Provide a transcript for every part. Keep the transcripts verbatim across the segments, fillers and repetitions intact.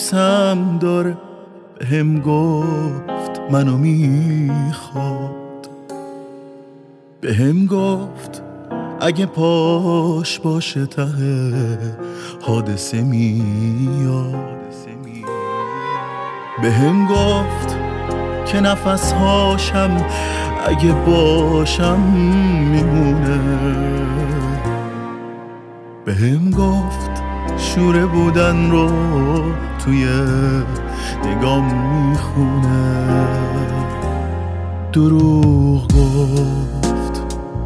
دوستم داره، بهم گفت منو میخواد، بهم گفت اگه پاش باشه ته حادثه میاد، بهم گفت که نفس هاشم اگه باشم میمونه، بهم گفت شوره بودن رو توی نگام میخونه، دروغ گفت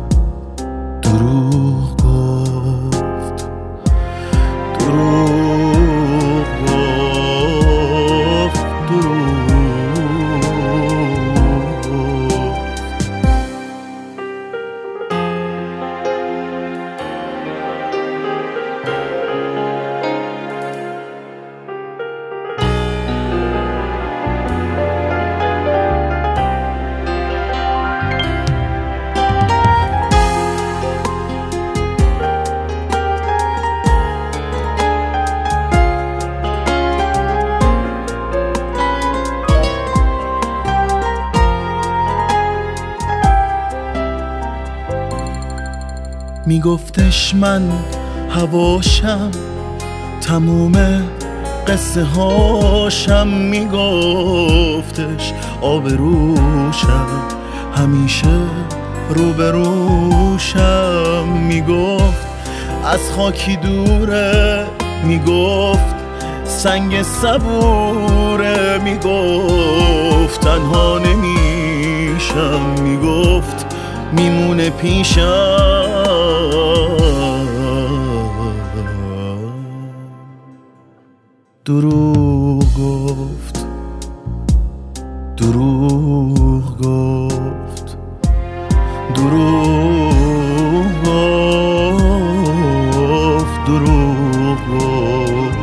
دروغ گفت دروغ گفت دروغ میگفتش من هواشم، تموم قصه هاشم، میگفتش آبروشم، همیشه روبروشم، میگفت از خاکی دوره، میگفت سنگ صبوره، میگفت تنها نمیشم، میگفت میمونه پیشم، دروغ گفت دروغ گفت دروغ گفت دروغ گفت.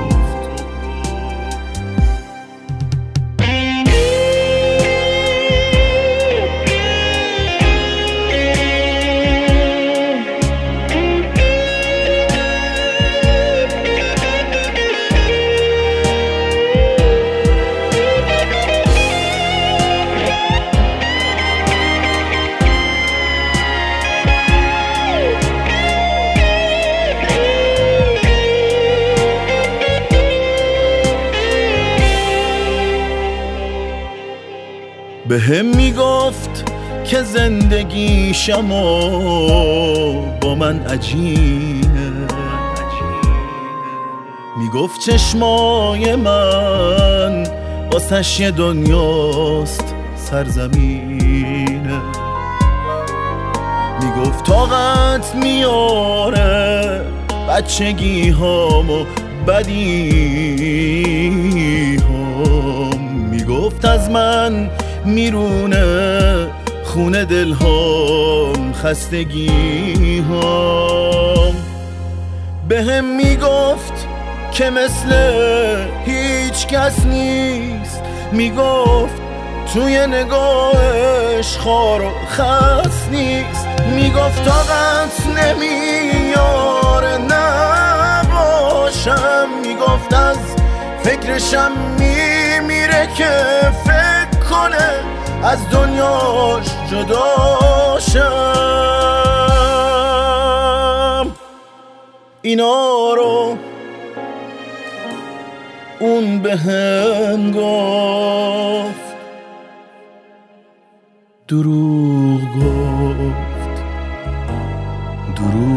بهم میگفت که زندگیشم و با من عجینه، میگفت چشمای من واسش یه دنیاست سرزمینه، میگفت طاقت میاره بچگی هامو بدی هم، میگفت از من میرونه خونه دل هام خستگی هام، بهم میگفت که مثل هیچ کس نیست، میگفت توی نگاهش خار و خس نیست، میگفت طاقت نمیاره نباشم، میگفت از فکرشم میمیره که فکر کنه از دنیاش جداشم، اینا رو اون بهم گفت، دروغ گفت دروغ